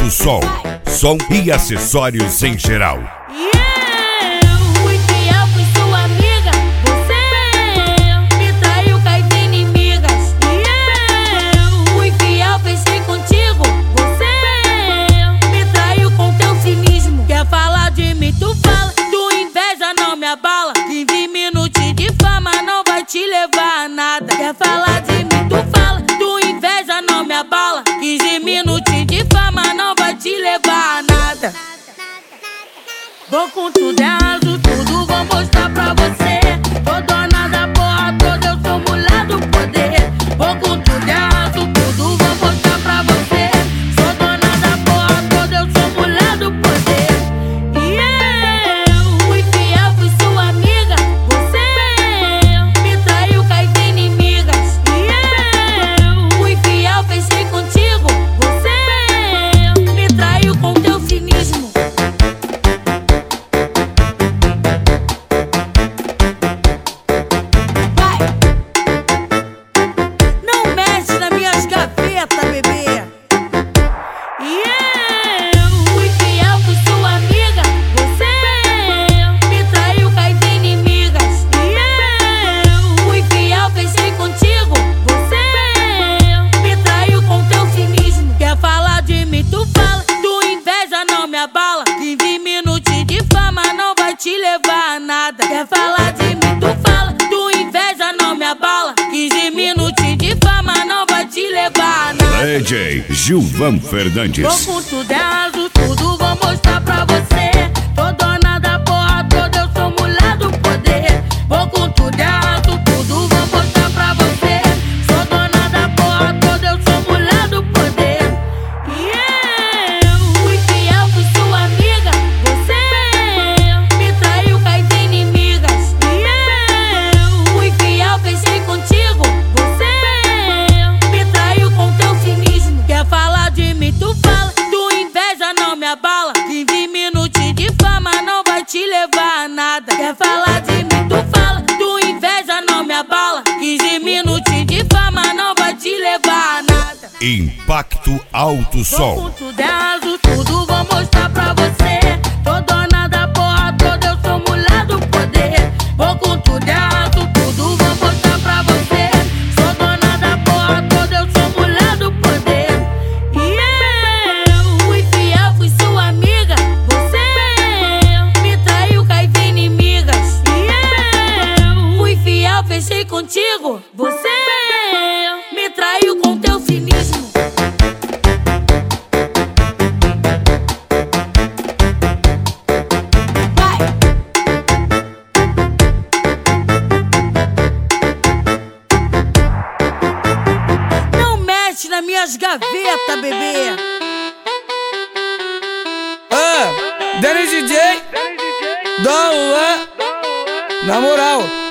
Alto Som, som e acessórios em geral. Te levar a nada. Quer falar de mim, tu fala. Tu inveja não me abala. 15 minutos de fama não vai te levar a nada. Vou com tudo, é azul, tudo vou mostrar pra você. Tô dona da porra toda, eu sou mulher do poder. Vou com tudo, é azul, tudo vou mostrar pra você. Sou dona da porra toda, eu sou mulher do poder. E eu, fui fiel, fui sua amiga. Você te levar a nada. Quer falar de mim, tu fala. Tu inveja não me abala. 15 minutos de fama não vai te levar a nada. DJ Gilvan Fernandes. Vou com tudo, é azul, tudo vou mostrar pra você. Tô dona da porra toda, eu sou mulher do poder. Vou com tudo, é azul, tudo vou mostrar pra você. Sou dona da porra toda, eu sou mulher do poder. E eu, fui fiel, fui sua amiga. Você te levar a nada. Quer falar de mim, tu fala. Tu inveja não me abala. 15 minutos de fama não vai te levar a nada. Impacto Alto Som. Vou com tudo, é azul, tudo vou mostrar pra você. Tô dona da porra toda, eu sou mulher do poder. Vou com tudo, é azul, tudo vou mostrar pra você. Sou dona da porra toda, eu sou mulher do poder. E eu, fui fiel, fui sua amiga. Você fechei contigo, você me traiu com teu cinismo. Vai. Não mexe nas minhas gavetas, bebê. Danny DJ, Dom Juan, na moral.